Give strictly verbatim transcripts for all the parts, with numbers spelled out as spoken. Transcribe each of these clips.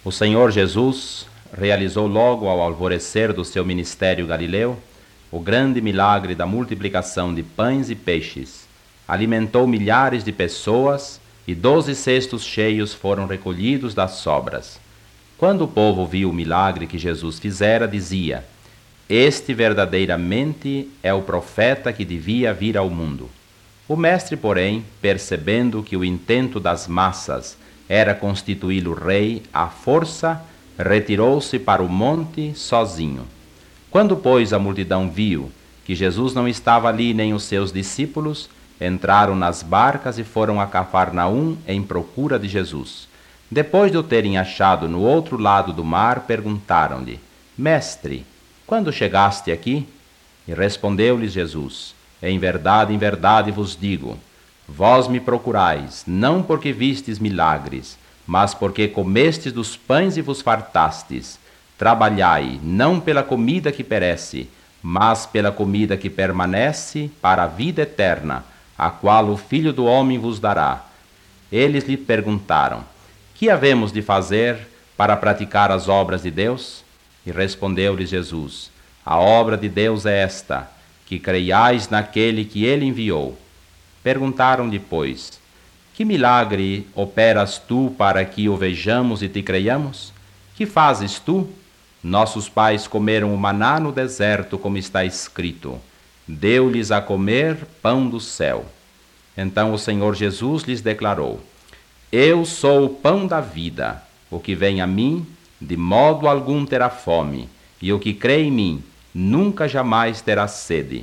O Senhor Jesus realizou logo ao alvorecer do seu ministério galileu o grande milagre da multiplicação de pães e peixes. Alimentou milhares de pessoas e doze cestos cheios foram recolhidos das sobras. Quando o povo viu o milagre que Jesus fizera, dizia: Este verdadeiramente é o profeta que devia vir ao mundo. O mestre, porém, percebendo que o intento das massas era constituí-lo rei à força, retirou-se para o monte sozinho. Quando, pois, a multidão viu que Jesus não estava ali nem os seus discípulos, entraram nas barcas e foram a Cafarnaum em procura de Jesus. Depois de o terem achado no outro lado do mar, perguntaram-lhe: Mestre, quando chegaste aqui? E respondeu-lhes Jesus: Em verdade, em verdade vos digo, vós me procurais, não porque vistes milagres, mas porque comestes dos pães e vos fartastes. Trabalhai, não pela comida que perece, mas pela comida que permanece para a vida eterna, a qual o Filho do Homem vos dará. Eles lhe perguntaram: Que havemos de fazer para praticar as obras de Deus? E respondeu-lhes Jesus: A obra de Deus é esta, que creiais naquele que ele enviou. Perguntaram-lhe, pois: Que milagre operas tu para que o vejamos e te creiamos? Que fazes tu? Nossos pais comeram o maná no deserto, como está escrito: Deu-lhes a comer pão do céu. Então o Senhor Jesus lhes declarou: Eu sou o pão da vida. O que vem a mim, de modo algum terá fome, e o que crê em mim, nunca jamais terá sede.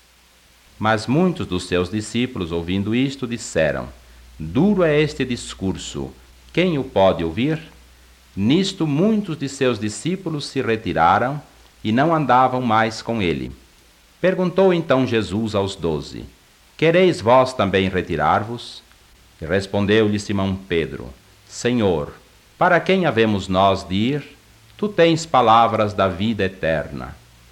Mas muitos dos seus discípulos, ouvindo isto, disseram: Duro é este discurso, quem o pode ouvir? Nisto muitos de seus discípulos se retiraram e não andavam mais com ele. Perguntou então Jesus aos doze: Quereis vós também retirar-vos? E respondeu-lhe Simão Pedro: Senhor, para quem havemos nós de ir? Tu tens palavras da vida eterna.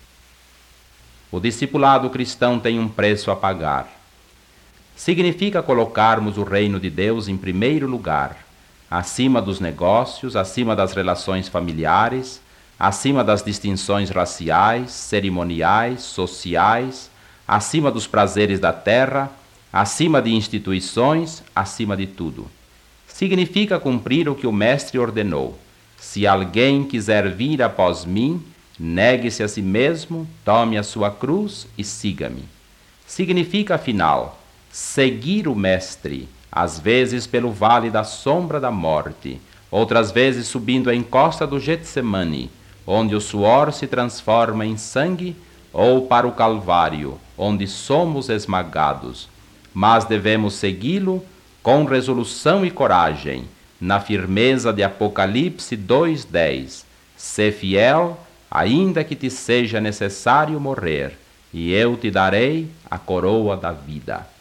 O discipulado cristão tem um preço a pagar. Significa colocarmos o reino de Deus em primeiro lugar, acima dos negócios, acima das relações familiares, acima das distinções raciais, cerimoniais, sociais, acima dos prazeres da terra, acima de instituições, acima de tudo. Significa cumprir o que o Mestre ordenou: Se alguém quiser vir após mim, negue-se a si mesmo, tome a sua cruz e siga-me. Significa, afinal, seguir o Mestre, às vezes pelo vale da sombra da morte, outras vezes subindo a encosta do Getsemane, onde o suor se transforma em sangue, ou para o Calvário, onde somos esmagados. Mas devemos segui-lo com resolução e coragem, na firmeza de Apocalipse dois, dez. Sê fiel, ainda que te seja necessário morrer, e eu te darei a coroa da vida.